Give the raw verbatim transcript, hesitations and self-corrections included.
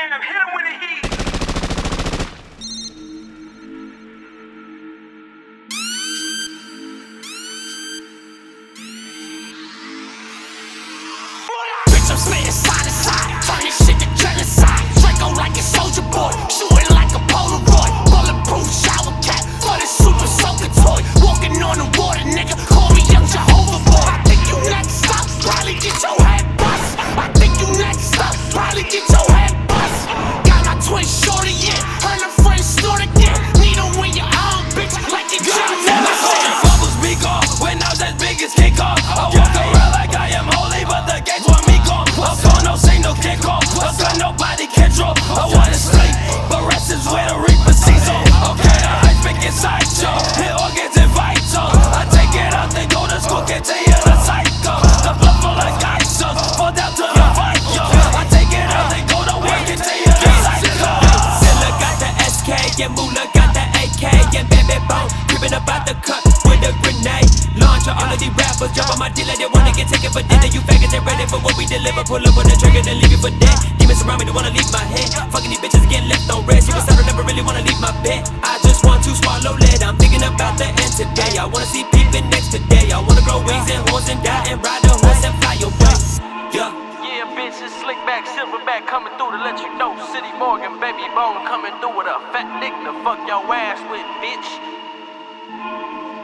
Damn, hit him with a heat. Bitch, I'm spitting side to side, turn this shit to genocide. Draco like a soldier boy, shooting like a Polaroid. Bulletproof shower cap for the super soaker toy. Walking on the water, nigga, call me young Jehovah boy. I think you next up, probably get your head bust. I think you next up, probably get your head bust. Got my twin short again, heard a friend snort again. Need them when you're on, bitch, like you got never seen. Bubbles be gone when I was as big as King Kong. I walk around like I am holy, but the gates want me gone. I'm gone, no signal, can't call. I'm gone, nobody control. I wanna sleep, but rest is where the reaper sees on. Okay, the hype big inside show. Hit organs and vital. I take it out, they go to school, get to hear the cycle. The blood full of guys, fall down to the fight, yo. I take it out, they go to work, get to hear the cycle. Zilla got the S K, and Moolah got the A K, and Baby Bone creeping about the cut with a grenade launcher. All of these rappers jump on my dealer, they wanna get taken for dinner. You faggots ain't ready for what we deliver. Pull up on the trigger, then leave you for dead. Demons around me, they wanna leave my head. Fucking these bitches getting left on red. Super sound, never really wanna leave my bed. I just want to swallow lead. I'm thinking about the end today. I wanna see peeping next today. I wanna grow wings and horns and die and ride a horse and fly away. Yeah. Yeah, bitch, it's slick back, silverback coming through to let you know. City Morgan, Baby Bone coming through with a fat dick to fuck your ass with, bitch.